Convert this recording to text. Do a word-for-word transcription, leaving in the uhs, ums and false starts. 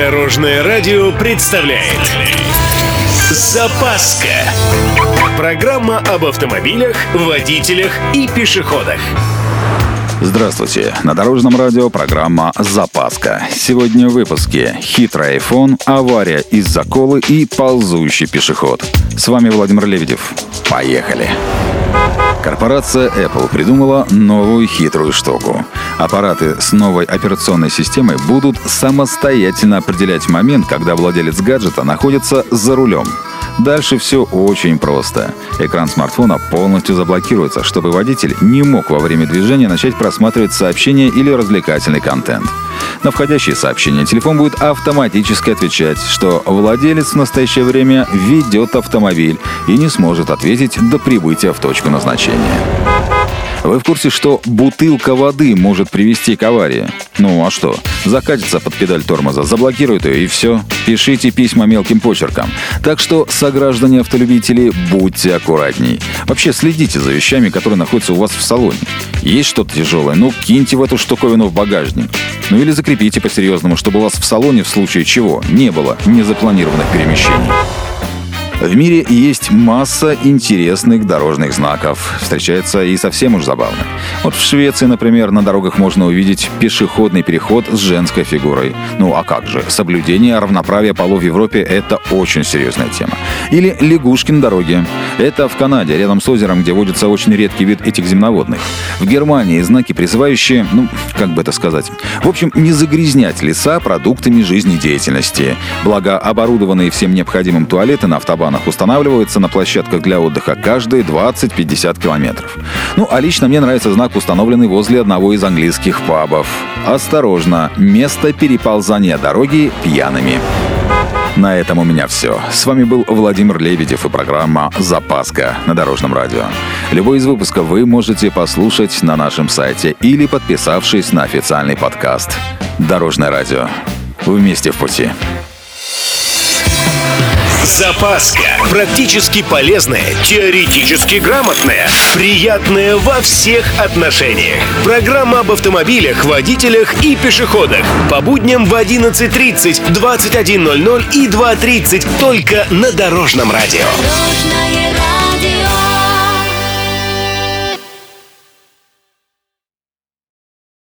Дорожное радио представляет Запаска. Программа об автомобилях, водителях и пешеходах. Здравствуйте! На Дорожном радио программа «Запаска». Сегодня в выпуске хитрый айфон, авария из-за колы и ползущий пешеход. С вами Владимир Лебедев. Поехали! Корпорация Apple придумала новую хитрую штуку. Аппараты с новой операционной системой будут самостоятельно определять момент, когда владелец гаджета находится за рулем. Дальше все очень просто. Экран смартфона полностью заблокируется, чтобы водитель не мог во время движения начать просматривать сообщения или развлекательный контент. На входящие сообщения телефон будет автоматически отвечать, что владелец в настоящее время ведет автомобиль и не сможет ответить до прибытия в точку назначения. Вы в курсе, что бутылка воды может привести к аварии? Ну а что? Закатится под педаль тормоза, заблокирует ее и все. Пишите письма мелким почерком. Так что, сограждане-автолюбители, будьте аккуратней. Вообще следите за вещами, которые находятся у вас в салоне. Есть что-то тяжелое? Ну, киньте в эту штуковину в багажник. Ну или закрепите по-серьезному, чтобы у вас в салоне в случае чего не было незапланированных перемещений. В мире есть масса интересных дорожных знаков. Встречается и совсем уж забавно. Вот в Швеции, например, на дорогах можно увидеть пешеходный переход с женской фигурой. Ну а как же? Соблюдение равноправия полов в Европе – это очень серьезная тема. Или лягушки на дороге. Это в Канаде, рядом с озером, где водится очень редкий вид этих земноводных. В Германии знаки, призывающие, ну, как бы это сказать, в общем, не загрязнять леса продуктами жизнедеятельности. Благо, оборудованные всем необходимым туалеты на автобанах устанавливаются на площадках для отдыха каждые двадцать-пятьдесят километров. Ну, а лично мне нравится знак, установленный возле одного из английских пабов. Осторожно, место переползания дороги пьяными. На этом у меня все. С вами был Владимир Лебедев и программа «Запаска» на Дорожном радио. Любой из выпусков вы можете послушать на нашем сайте или подписавшись на официальный подкаст. Дорожное радио. Вместе в пути. Запаска. Практически полезная, теоретически грамотная, приятная во всех отношениях. Программа об автомобилях, водителях и пешеходах. По будням в одиннадцать тридцать, двадцать один ноль ноль и два тридцать только на Дорожном радио.